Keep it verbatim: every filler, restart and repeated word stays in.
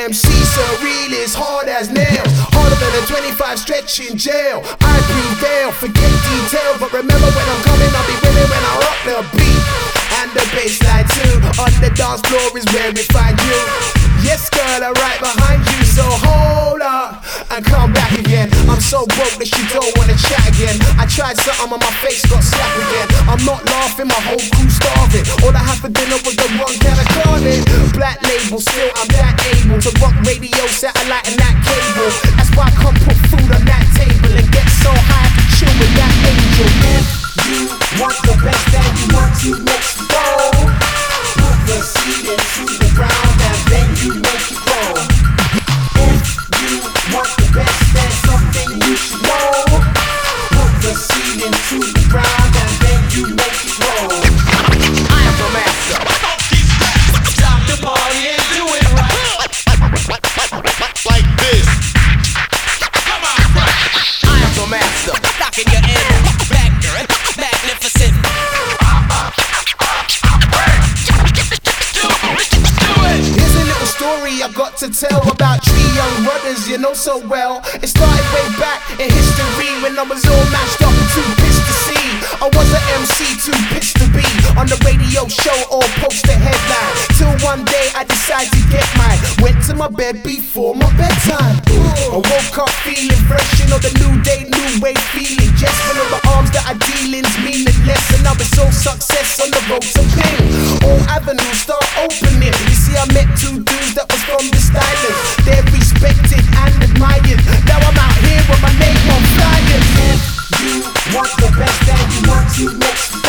M C, so real is hard as nails. Harder than a twenty-five stretch in jail. I prevail, forget detail, but remember when I'm coming, I'll be winning when I rock the beat and the bassline too. On the dance floor is where we find you. Yes, girl, I'm right behind you, so hold up and come back again. I'm so broke that you don't wanna chat again. I tried something on my face, got slapped again. I'm not laughing, my whole crew starving. All I had for dinner was the one can of carne. Black label, still I'm that able to rock radio, satellite and that cable. That's why I can't put food on that table and get so high I can chill with that angel. If you want the best, then you want to next go. Put the seed into the ground and then you make it grow. If you want the best, then something you should know. Put the seed into the ground and then you make it grow. I am the master. Stop the party and do it right. Like this. Come on, right. I am the master. Knocking your end back, magnificent. Here's a little story I got to tell about three young brothers you know so well. It started way back in history when I was all mashed up and too pissed to see. I was an M C too pissed to be on the radio show or post a headline. Till one day I decided to get mine. Went to my bed before my bedtime. I woke up feeling fresh, you know the new day, new way feeling. Just one of the arms that I dealings meaningless, and I was so success on the road to pin. All avenues start opening. You see, I met two dudes that was from the stylers. They're respected and admired. Now I'm out here with my name on flyers. If you want the best, then you want to next.